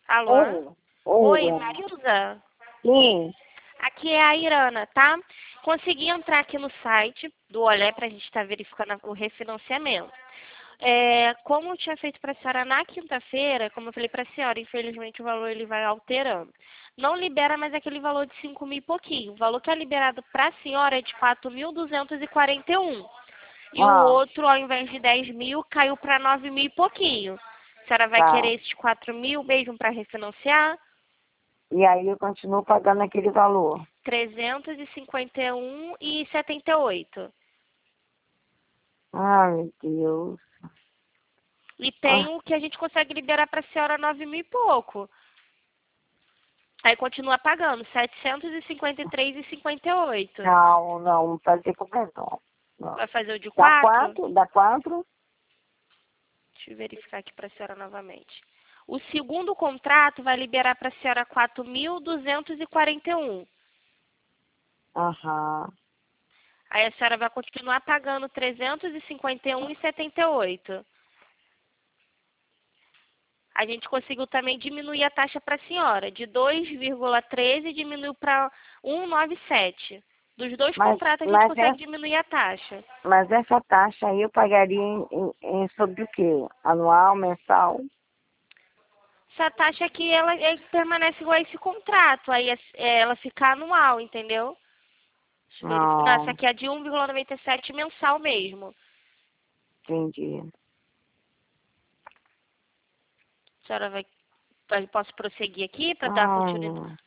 Alô? Oi, Oi, oi, Marilza? sim, Aqui é a Irana, tá? Consegui entrar aqui no site do Olé para a gente estar verificando o refinanciamento. Como eu tinha feito para a senhora na quinta-feira, como eu falei para a senhora, infelizmente o valor ele vai alterando. Não libera mais aquele valor de 5 mil e pouquinho. O valor que é liberado para a senhora é de 4.241. E o ah, outro, ao invés de 10 mil, caiu para 9 mil e pouquinho. A senhora vai tá. querer esses 4 mil mesmo para refinanciar? E aí eu continuo pagando aquele valor. 351,78. Ai, meu Deus. E tem Ah, o que a gente consegue liberar para a senhora 9 mil e pouco. Aí continua pagando 753,58. não, não, fazer completão. Não. Vai fazer o de Dá 4? quanto? Dá quanto? Deixa eu verificar aqui para a senhora novamente. O segundo contrato vai liberar para a senhora 4.241. Aham. Aí a senhora vai continuar pagando 351,78. A gente conseguiu também diminuir a taxa para a senhora. De 2,13 diminuiu para 1,97. Dos dois Mas, contratos a gente mas, consegue essa, diminuir a taxa. mas essa taxa aí eu pagaria sobre o quê? Anual, mensal? Essa taxa aqui, ela permanece igual a esse contrato. Aí ela fica anual, entendeu? Deixa eu verificar. Não, essa Não, aqui é de 1,97 mensal mesmo. entendi. A senhora posso prosseguir aqui para dar Ai, continuidade? não.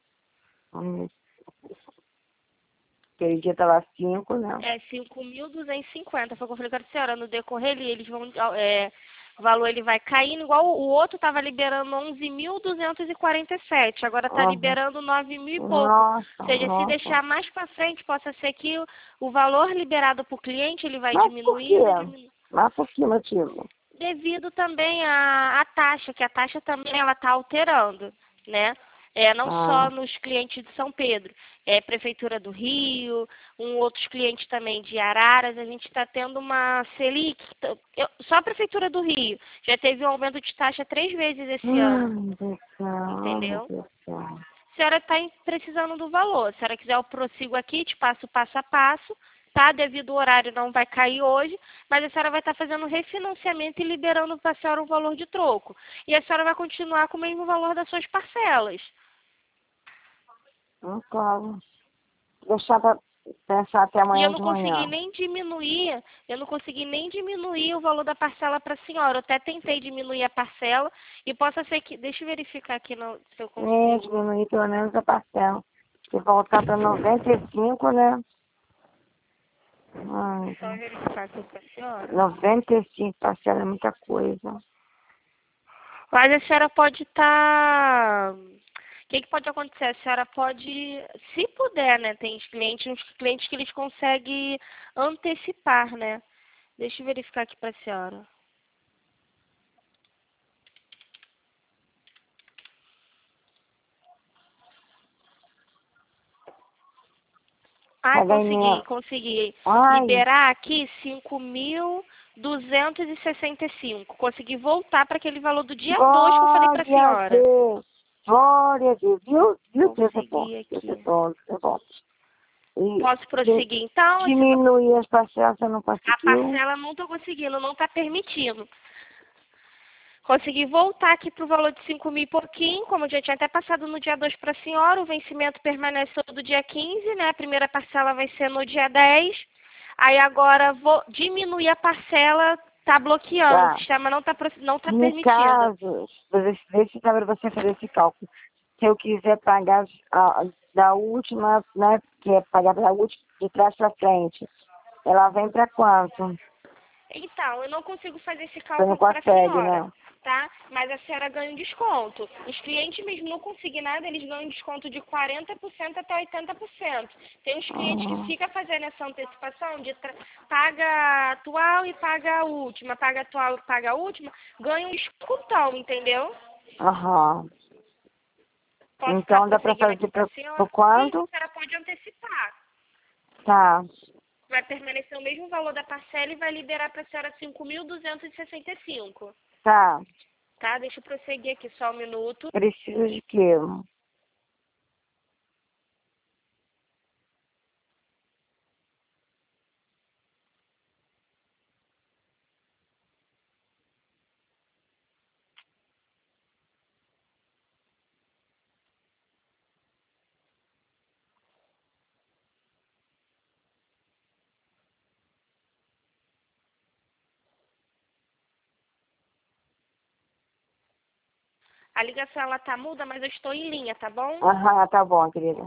Aquele dia tava 5, né? É 5.250. Foi o que eu falei com a senhora. No decorrer, eles vão. O valor ele vai caindo, igual o outro estava liberando 11.247. Agora está Aham. liberando 9 mil e pouco. Nossa, Ou seja, se nossa. deixar mais para frente, possa ser que o valor liberado para o cliente ele vai Mas por quê? diminuindo, diminuindo. Mas por que motivo? Devido também à taxa, que a taxa também ela está alterando, né? Não Ah, só nos clientes de São Pedro, Prefeitura do Rio, outros clientes também de Araras, a gente está tendo uma Selic, só a Prefeitura do Rio já teve um aumento de taxa 3 vezes esse ano, meu Deus do céu, meu entendeu? Deus do céu. A senhora está precisando do valor. Se a senhora quiser, eu prossigo aqui, te passo passo a passo, tá? Devido ao horário não vai cair hoje, mas a senhora vai estar fazendo refinanciamento e liberando para a senhora o valor de troco. E a senhora vai continuar com o mesmo valor das suas parcelas. Não claro. Deixar pra pensar até E eu amanhã não de consegui manhã. nem diminuir, o valor da parcela para a senhora. Eu até tentei diminuir a parcela e possa ser que, deixa eu verificar aqui se eu Nem consigo. diminuir pelo menos a parcela. Se voltar para 95, né? Ai, Só verificar aqui para a senhora. 95 parcela é muita coisa. Mas a senhora pode estar. O que pode acontecer? A senhora pode, se puder, né? Tem uns clientes que eles conseguem antecipar, né? Deixa eu verificar aqui para a senhora. Ai, Pagar em minha... consegui. Ai, Liberar aqui 5.265. Consegui voltar para aquele valor do dia 2 que eu falei para a glória a senhora. Deus. Glória a Deus. Viu? Deus é bom. Consegui Deus é aqui. bom. Deus é bom. E Posso prosseguir então? diminuir as parcelas, você não A conseguiu? parcela não estou conseguindo, não está permitindo. Consegui voltar aqui para o valor de 5 mil e pouquinho, como eu já tinha até passado no dia 2 para a senhora, o vencimento permanece todo dia 15, né? A primeira parcela vai ser no dia 10. Aí agora vou diminuir a parcela, tá bloqueando, o Tá. sistema não tá No permitindo. caso, deixa eu para você fazer esse cálculo. Se eu quiser pagar da última, né, que é pagar da última, de trás para frente, ela vem para quanto? Então, eu não consigo fazer esse Você não cálculo para a consegue, senhora, né? tá? Mas a senhora ganha um desconto. Os clientes mesmo não consignados, eles ganham um desconto de 40% até 80%. Tem uns clientes que Uhum. ficam fazendo essa antecipação de paga a atual e paga a última, paga a atual e paga a última, ganha um descontão, entendeu? Aham. Posso estar Então dá para prosseguindo aqui fazer para a por senhora? Sim, a quanto? senhora pode antecipar. Tá. Vai permanecer o mesmo valor da parcela e vai liberar para a senhora 5.265. Tá. Tá? Deixa eu prosseguir aqui só um minuto. Precisa de quê? A ligação ela tá muda, mas eu estou em linha, tá bom? Aham, tá bom, querida.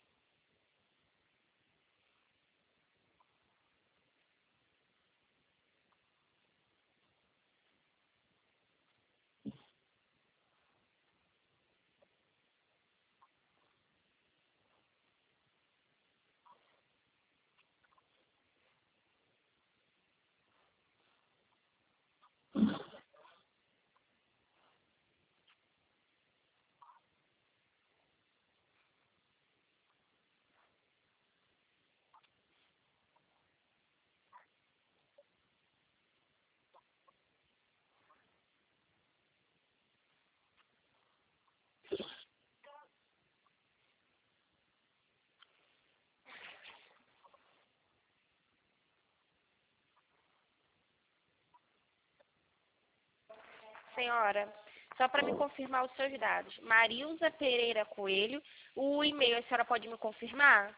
Senhora, só para me confirmar os seus dados. Marilza Pereira Coelho. O e-mail a senhora pode me confirmar?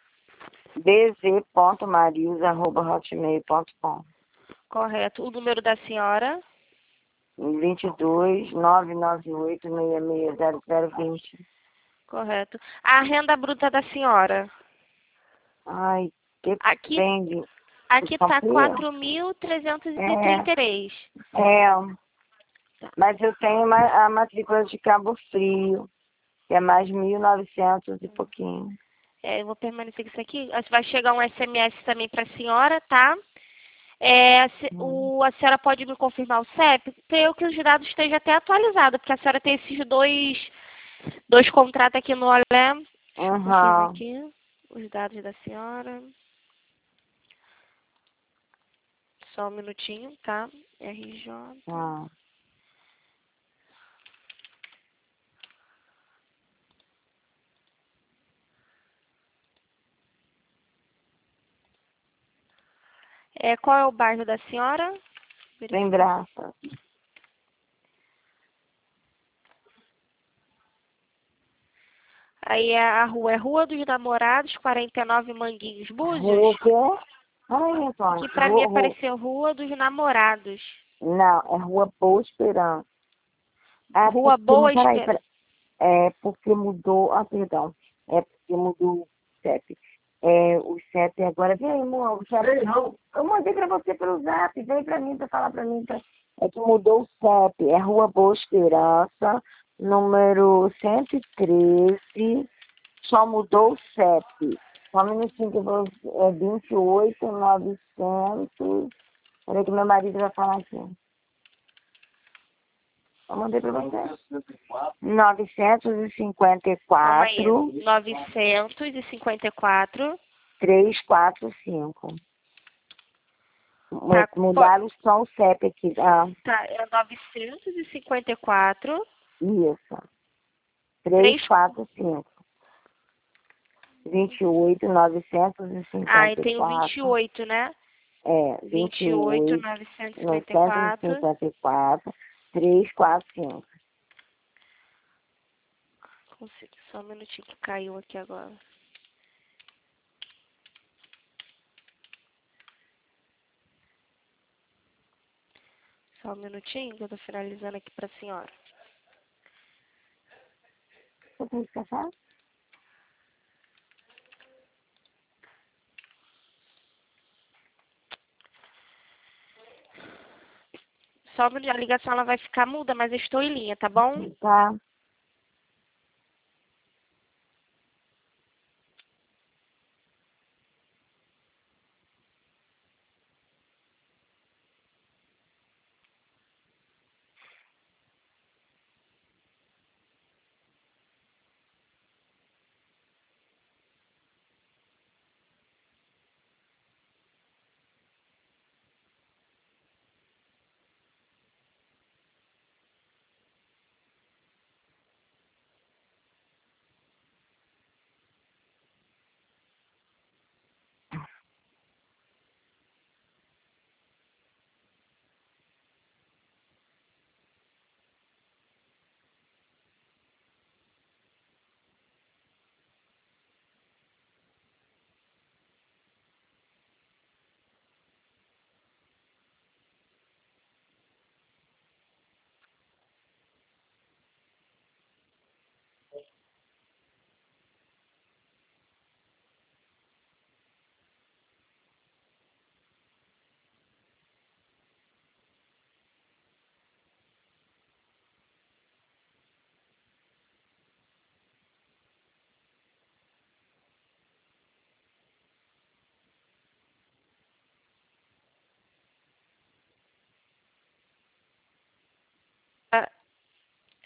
bz.marius@hotmail.com. Correto. O número da senhora? 22 998 660020. Correto. A renda bruta da senhora? Ai, Aqui depende. aqui São tá quê? É, 4.333. é, mas eu tenho a matrícula de Cabo Frio, que é mais 1.900 e pouquinho. Eu vou permanecer com isso aqui. Vai chegar um SMS também para a senhora, tá? A senhora pode me confirmar o CEP? Creio que os dados estejam até atualizados, porque a senhora tem esses dois contratos aqui no Olé. Confirma Aham. aqui os dados da senhora. Só um minutinho, tá? RJ. Ah. Qual é o bairro da senhora? Sem Verificar. graça. Aí a rua é Rua dos Namorados, 49 Manguinhos, Búzios. Rua o quê? Ai, Antônio. Que pra mim apareceu Rua dos Namorados. Não, é Rua Boa Esperança. Ah, Rua porque, Boa peraí, Esperança. peraí. É porque mudou, perdão. É porque mudou o CEP. O CEP agora, vem aí, amor, o CEP. Não. Eu mandei pra você pelo Zap, vem pra mim, pra falar pra mim. É que mudou o CEP, é Rua Boa Esperança, número 113, só mudou o CEP. Só um minutinho que eu vou, 28.900. Peraí que meu marido vai falar aqui. Eu mandei pra você. Calma aí. 954 954. 345. Tá, Mudaram só o CEP aqui. tá, é 954. Isso. 3. 345. E tem o 28.954. 28, né? É, 28, 954. 954. 345. Consegui, só um minutinho que caiu aqui agora. Só um minutinho que eu tô finalizando aqui pra senhora. Você tem que passar? Só um minutinho, a ligação ela vai ficar muda, mas eu estou em linha, tá bom? Tá.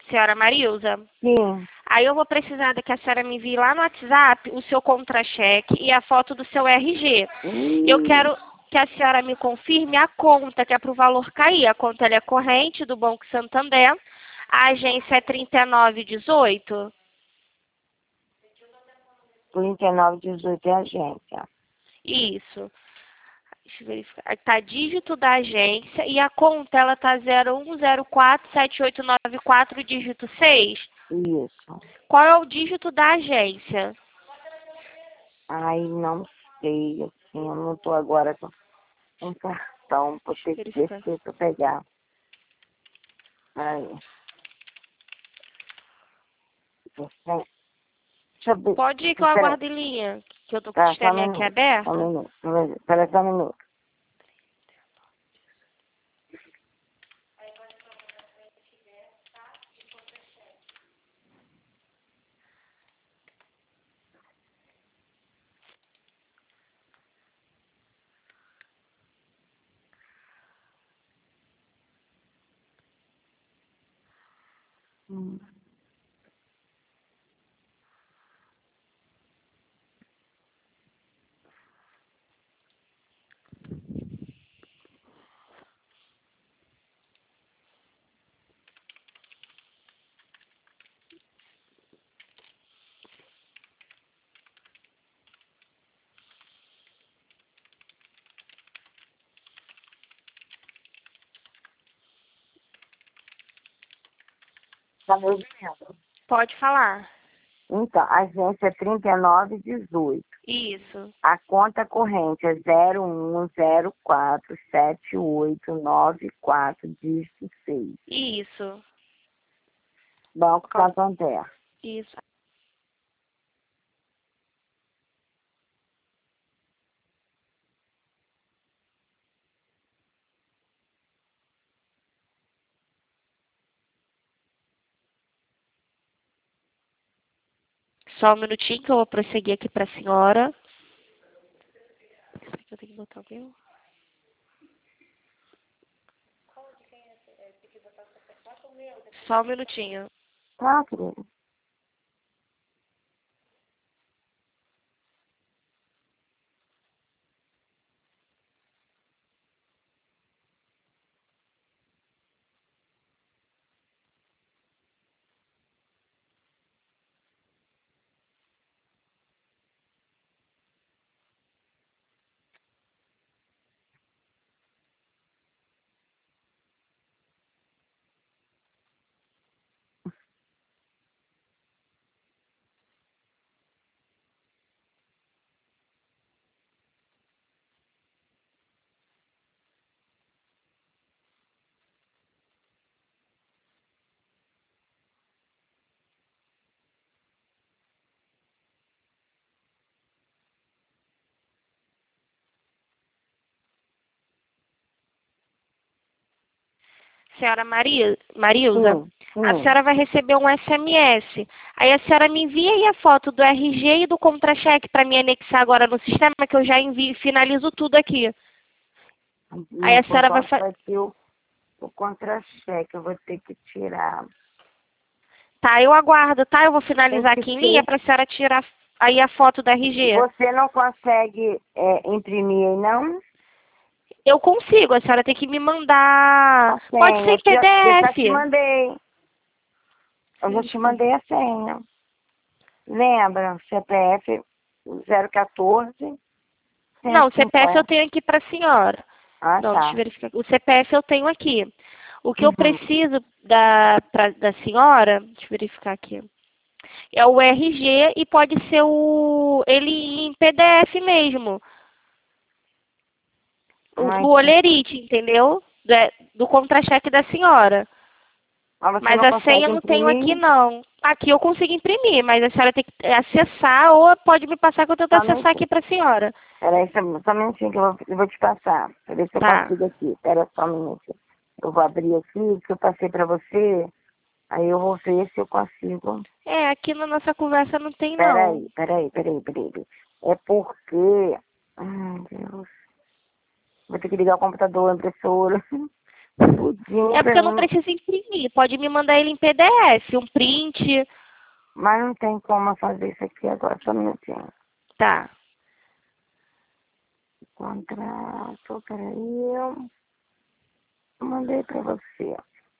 Senhora Marilza? Sim. Aí eu vou precisar que a senhora me envie lá no WhatsApp o seu contra-cheque e a foto do seu RG. Eu quero que a senhora me confirme a conta, que é para o valor cair. A conta ela é corrente do Banco Santander. A agência é 3918. 3918 é a agência. Isso. Deixa eu verificar. Tá dígito da agência e a conta ela tá 01047894 dígito 6. Isso. Qual é o dígito da agência? Ai, não sei, assim, eu não tô agora com um cartão, vou ter que ver se eu pegar. Aí. Deixa eu ver. Pode ir que eu Espera. aguardo em linha, que eu tô com o Tá, só um sistema aqui minuto. aberto. Só um minuto. Espera só um minuto. Tá me ouvindo? Pode falar. Então, a agência é 3918. Isso. A conta corrente é 01047894, dígito 6. Isso. Banco Santander. Isso. Só um minutinho que eu vou prosseguir aqui para a senhora. Eu tenho que botar o meu. Só um minutinho. Tá, querido? Senhora Marilza, a senhora vai receber um SMS. Aí a senhora me envia aí a foto do RG e do contra-cheque para me anexar agora no sistema, que eu já envio, finalizo tudo aqui. Aí a senhora vai fazer... O contra-cheque, eu vou ter que tirar. Tá, eu aguardo, tá? Eu vou finalizar aqui em linha para a senhora tirar aí a foto do RG. Você não consegue imprimir aí, não? Eu consigo, a senhora tem que me mandar... A senha, Pode ser em eu já te PDF. mandei. Eu já te mandei a senha. Lembra? CPF 014. Não, o CPF 150. eu tenho aqui para a senhora. Ah, Não, tá. deixa eu verificar. O CPF eu tenho aqui. O que eu preciso da senhora, deixa eu verificar aqui, é o RG e pode ser ele em PDF mesmo. O olerite, entendeu? Do contra-cheque da senhora. Mas a senha eu não tenho aqui, não. Aqui eu consigo imprimir, mas a senhora tem que acessar ou pode me passar que eu tento acessar aqui para a senhora. Peraí, só um minutinho que eu vou te passar. Pra ver se eu consigo aqui. Pera só um minutinho. Eu vou abrir aqui, que eu passei pra você. Aí eu vou ver se eu consigo. Aqui na nossa conversa não tem, não. Peraí. É porque... Ai, Deus. Vou ter que ligar o computador, a impressora. Tudinho É pra porque eu não mim. preciso imprimir. Pode me mandar ele em PDF, um print. Mas não tem como eu fazer isso aqui agora, só um minutinho. Tá. Contrato, peraí. Eu mandei pra você.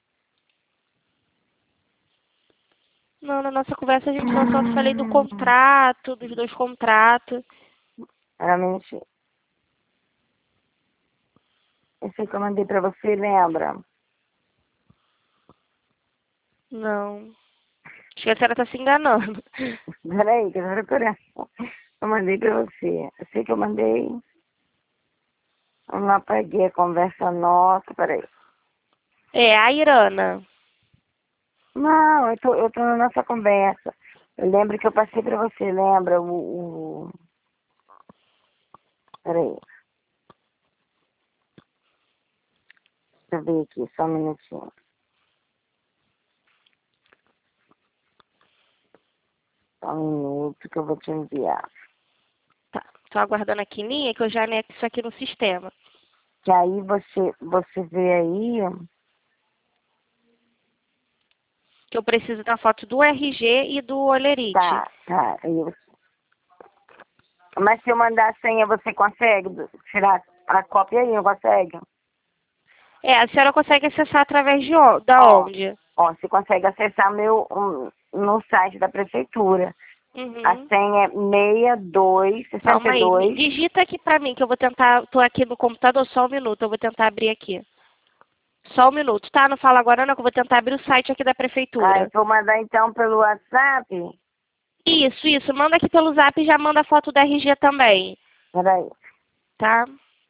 Não, na nossa conversa a gente só falei do contrato, dos 2 contratos. Realmente, esse que eu mandei pra você, lembra? Não. Acho que a senhora tá se enganando. Peraí, que eu tô procurando. Eu mandei pra você. Eu sei que eu mandei. Eu não apaguei a conversa nossa, peraí. É, a Irana. Não, eu tô na nossa conversa. Eu lembro que eu passei pra você, lembra? Peraí, deixa eu ver aqui, só um minutinho. Só um minuto que eu vou te enviar. Tá. Tô aguardando aqui em linha que eu já anexo isso aqui no sistema. Que aí você vê aí, Que eu preciso da foto do RG e do Olerite. tá. Mas se eu mandar a senha, você consegue tirar a cópia aí, não consegue? É, a senhora consegue acessar através da Ó, onde? você consegue acessar no site da prefeitura. A Uhum. senha é Calma aí. 6262. Digita aqui pra mim que eu vou tentar. Tô aqui no computador, só um minuto. Eu vou tentar abrir aqui. Só um minuto, tá? Não fala agora não, que eu vou tentar abrir o site aqui da Ah, prefeitura. vou mandar então pelo WhatsApp. Isso. Manda aqui pelo zap e já manda a foto da RG também, Peraí. tá?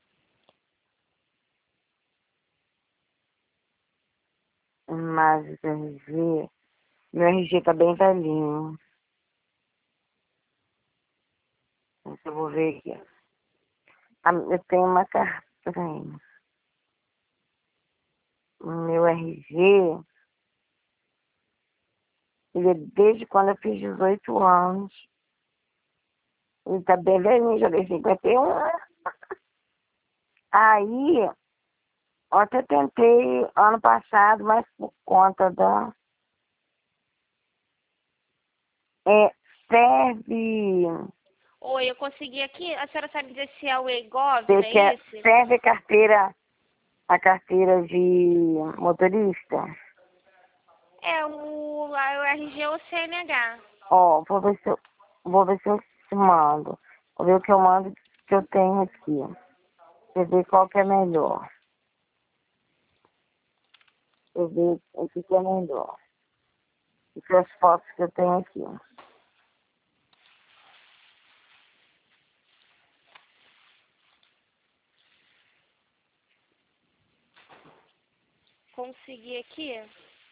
Mas o RG. Meu RG tá bem velhinho. Deixa eu vou ver aqui. Eu tenho uma carta. Peraí. Meu RG. Ele é desde quando eu fiz 18 anos. Ele tá bem velhinho, já dei 51. Aí, eu até tentei ano passado, mas por conta da. Serve. Oi, eu consegui aqui. A senhora sabe dizer se é o EGOV, não é isso? Serve a carteira de motorista? É o RG ou CNH. Ó, vou ver se eu te mando. Vou ver o que eu mando que eu tenho aqui. Pra ver qual que é melhor. Pra ver o que é melhor. E que as fotos que eu tenho aqui. Consegui aqui.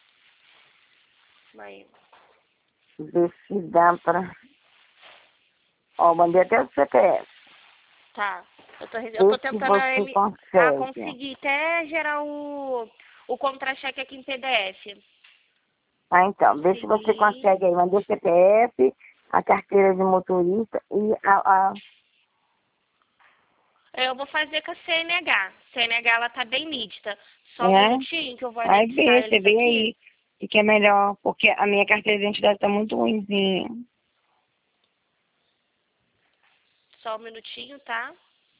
Mas... Ver se dá pra. Ó, mandei até o CPF. Tá. Eu tô Ver se tentando você consegue. conseguir até gerar o contra-cheque aqui em PDF. Ah, então, vê se você Consegui. consegue aí. Mandei o CPF, a carteira de motorista e Eu vou fazer com a CNH. CNH, ela tá bem nítida. Só um É? minutinho que eu vou Vai anexar ver, você isso vê aqui. aí o que é melhor, porque a minha carteira de identidade tá muito ruimzinha. Só um minutinho, tá?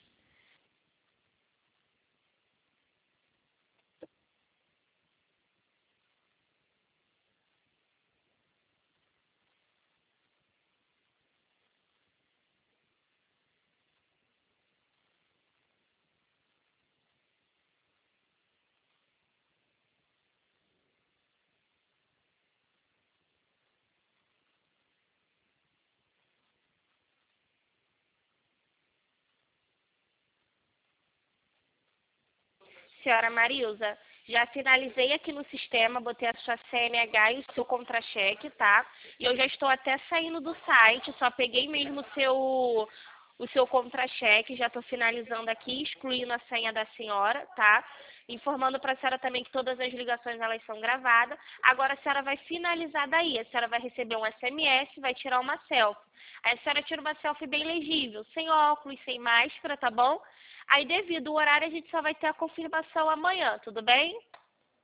Senhora Marilza, já finalizei aqui no sistema, botei a sua CNH e o seu contra-cheque, tá? E eu já estou até saindo do site, só peguei mesmo o seu contra-cheque, já estou finalizando aqui, excluindo a senha da senhora, tá? Informando para a senhora também que todas as ligações elas são gravadas. Agora a senhora vai finalizar daí, a senhora vai receber um SMS, vai tirar uma selfie. Aí a senhora tira uma selfie bem legível, sem óculos, sem máscara, tá bom? Aí, devido ao horário, a gente só vai ter a confirmação amanhã, tudo bem?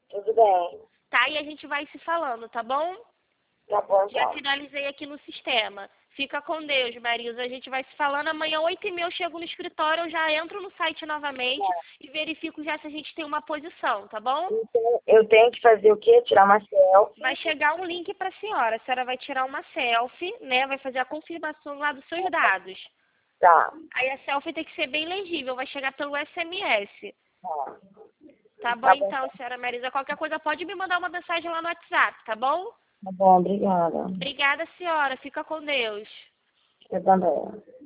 Tudo bem. Tá? E a gente vai se falando, tá bom? Tá bom, Já então. finalizei aqui no sistema. Fica com Deus, Marisa. A gente vai se falando. Amanhã, 8h30, eu chego no escritório, eu já entro no site novamente e verifico já se a gente tem uma posição, tá bom? Então, eu tenho que fazer o quê? Tirar uma selfie? Vai chegar um link para a senhora. A senhora vai tirar uma selfie, né? Vai fazer a confirmação lá dos seus dados. Tá. Aí a selfie tem que ser bem legível, vai chegar pelo SMS. Tá. Tá bom, Tá bom. então, senhora Marisa. Qualquer coisa pode me mandar uma mensagem lá no WhatsApp, tá bom? Tá bom, obrigada. Obrigada, senhora. Fica com Deus. Eu também.